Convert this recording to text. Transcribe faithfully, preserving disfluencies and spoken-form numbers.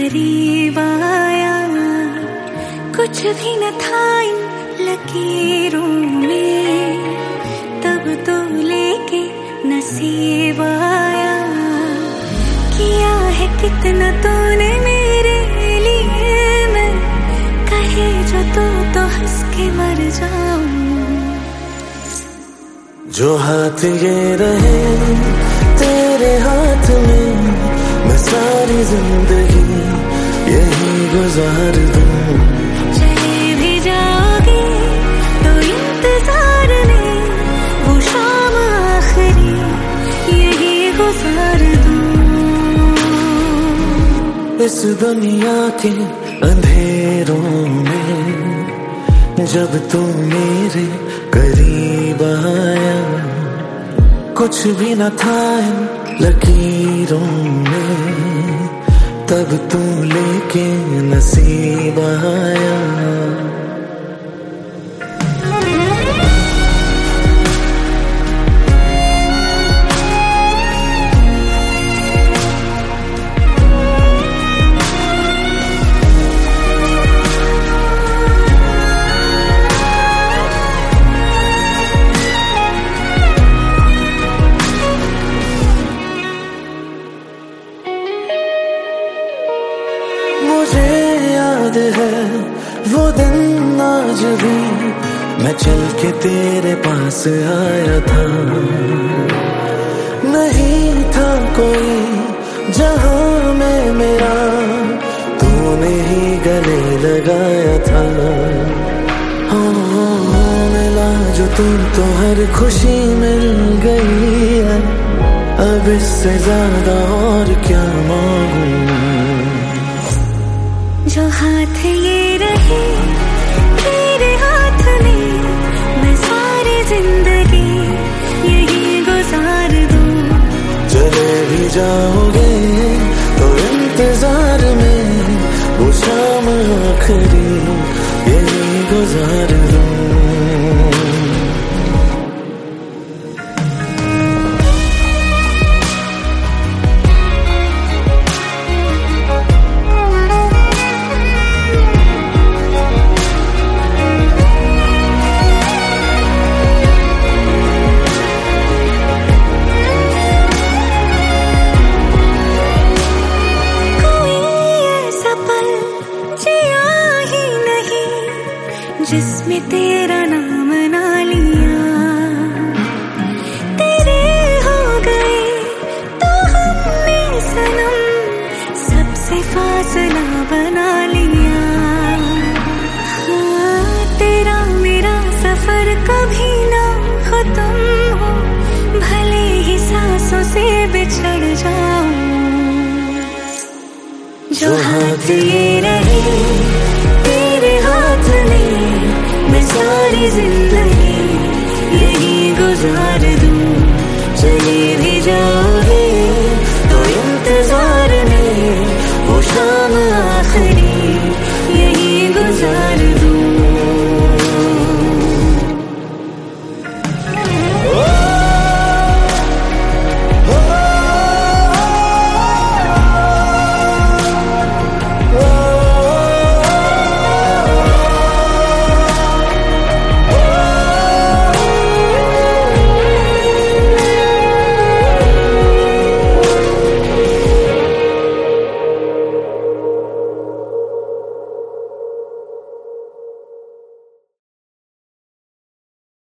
करीब आया, कुछ भी न था इन लकीरों में, तब तो लेके नसीब आया। किया है कितना तूने मेरे लिए, मैं कहे जो तू तो हंस के मर जाऊं। जो हाथ ये रहे तेरे हाथ में, मैं सारी जिंदगी यही गुजार दूं। चले भी जाओगे तो इंतजार में, वो शाम आखिरी यही गुजार दूं। इस दुनिया के अंधेरों में जब तू मेरे करीब आया, कुछ भी न था इन लकीरों में, तब तू लेके नसीब आया। मुझे याद है वो दिन आज भी, मैं चल के तेरे पास आया था। नहीं था कोई जहां में मेरा, तूने ही गले लगाया था। हो मिला जो तू तो हर खुशी मिल गई है, अब इससे ज्यादा और क्या मांगूं। जो हाथ ये रहे तेरे हाथ में, मैं सारी जिंदगी यही गुजार दूं। चले भी जाओगे तो इंतजार में, वो शाम आखिरी यही गुजार दूं। जिसमें तेरा नाम ना लिया, तेरे हो गए तो हमने सनम सबसे फासला बना लिया। हाँ, तेरा मेरा सफर कभी ना खत्म हो, भले ही सांसों से बिछड़ जाऊं। जो हाथ ये रहे तेरे हाथ में, मैं सारी जिंदगी यही